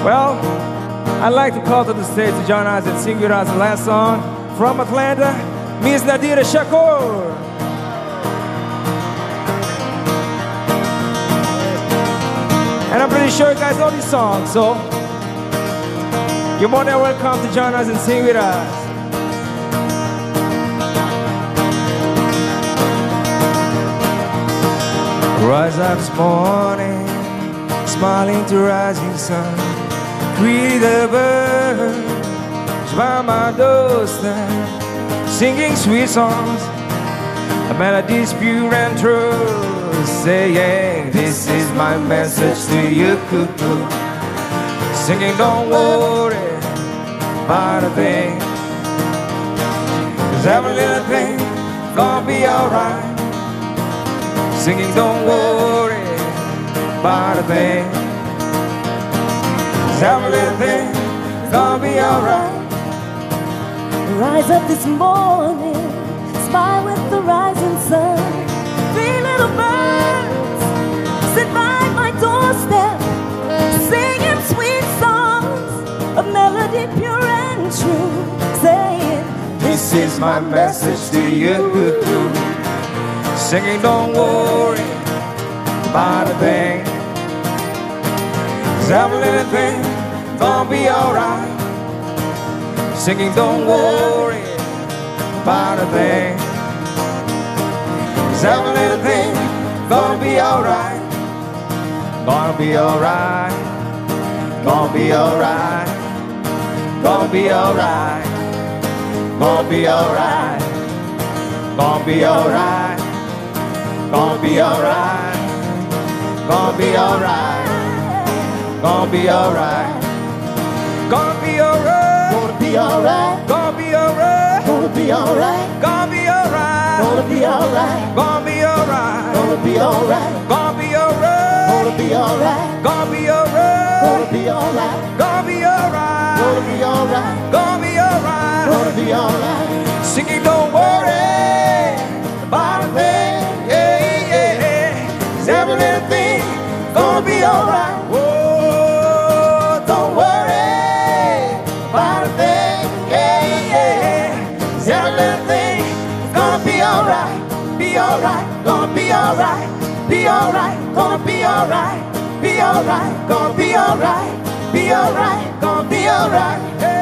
Well, I'd like to call to the stage to join us and sing with us the last song from Atlanta, Miss Nadira Shakur. And I'm pretty sure you guys know this song, so you're more than welcome to join us and sing with us. Rise up this morning, smiling to rising sun. Greet the birds by my doorstep, singing sweet songs, the melodies pure and true, saying this is my message to you. Singing don't worry about a thing, 'cause every little thing gonna be alright. Singing don't worry about a thing, 'cause every little thing gonna be alright. Rise up this morning, smile with the rising sun. Three little birds sit by my doorstep, singing sweet songs of melody pure and true, saying this is my message to you. Singing don't worry about a thing, 'cause every little thing gonna be alright. Singing don't worry about a thing, 'cause every little thing gonna be alright. Gonna be alright. Gonna be alright. Gonna be alright. Gonna be alright. Gonna be alright. Gonna be alright. Gonna be alright. Gonna be alright. Gonna be alright. gonna be alright, Gonna be alright. gonna be alright, Gonna be alright. gonna be alright, Gonna be alright. gonna be alright, Gonna be alright. gonna be alright, Gonna be alright. gonna be alright, Gonna be alright. gonna be alright, Gonna be alright. gonna be alright. Singing don't worry about a thing, yeah, yeah, yeah. 'Cause every little thing gonna be alright. Whoa, don't worry about a thing, yeah, yeah. 'Cause every little thing gonna be alright, be alright, gonna be alright, be alright, gonna be alright, be alright, gonna be alright, be alright, gonna be alright. Hey.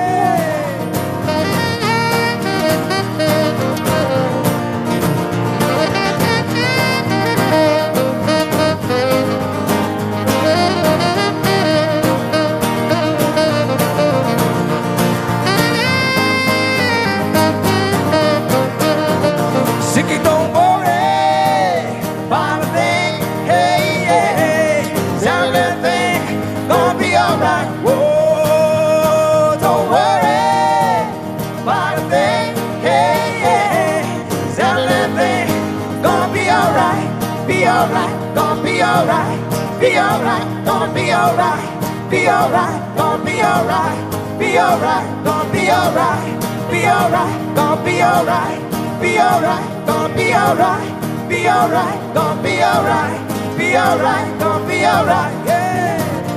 Singing don't worry about a thing, hey, yeah, hey. 'Cause every little thing gonna be alright. Whoa, don't worry about a thing, hey, yeah, hey. 'Cause every little thing gonna be alright, be alright, gonna be alright, be alright, gonna be alright, be alright, gonna be alright, be alright, gonna be alright, be alright, gonna be alright. Be alright, gonna be alright, be alright, gonna be alright, be alright, gonna be alright, yeah.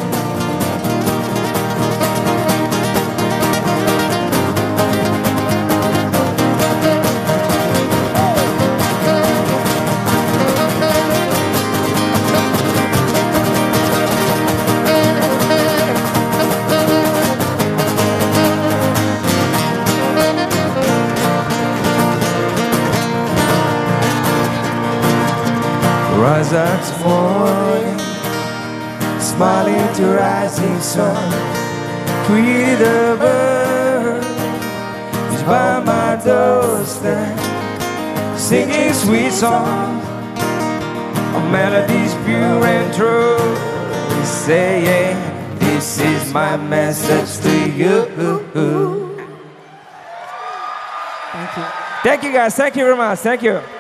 Rise up this morning, smiling to rising sun. Greet the birds by my doorstep, singing sweet songs of melodies pure and true, saying this is my message to you. Thank you. Thank you guys, thank you very much, thank you.